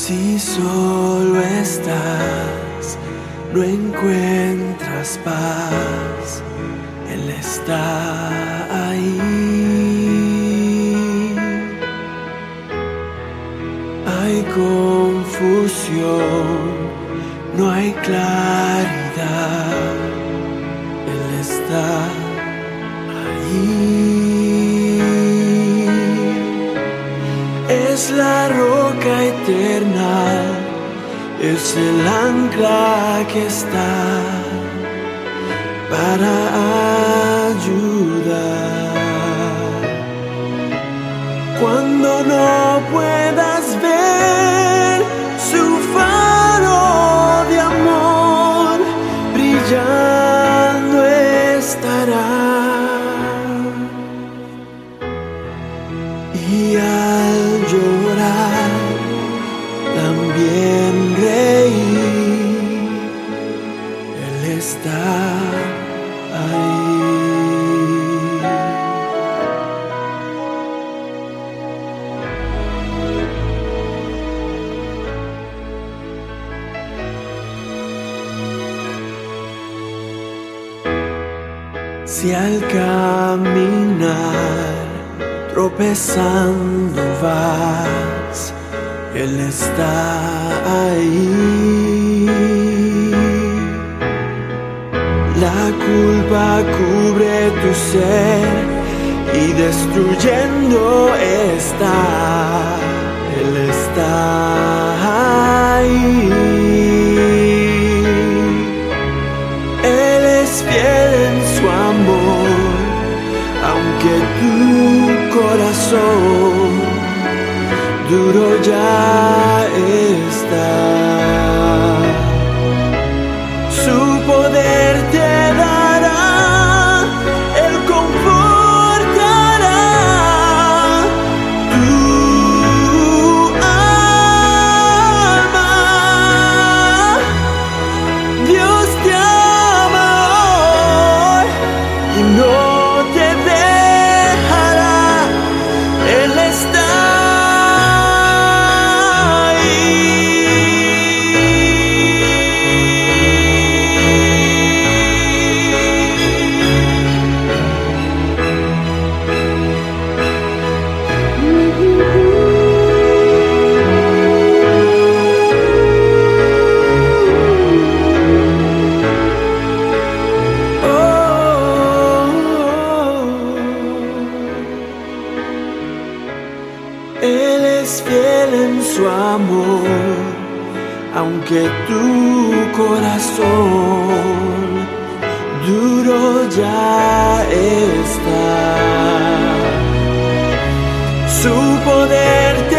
Si solo estás, no encuentras paz, Él está ahí. Hay confusión, no hay claridad, Él está ahí. Es la roca eterna, es el ancla que está para ayudar. Cuando no puedas ver su faro de amor, brillando estará. Y al llorar también reír, Él está ahí. Si al caminar tropezando vas, Él está ahí. La culpa cubre tu ser y destruyendo está, Él está ahí. Él es fiel en su amor, aunque tu corazón duro ya está. Su poder te dará, Él confortará tu alma. Dios te ama hoy y no te dejará, Él está. Él es fiel en su amor, aunque tu corazón duro ya está. Su poder te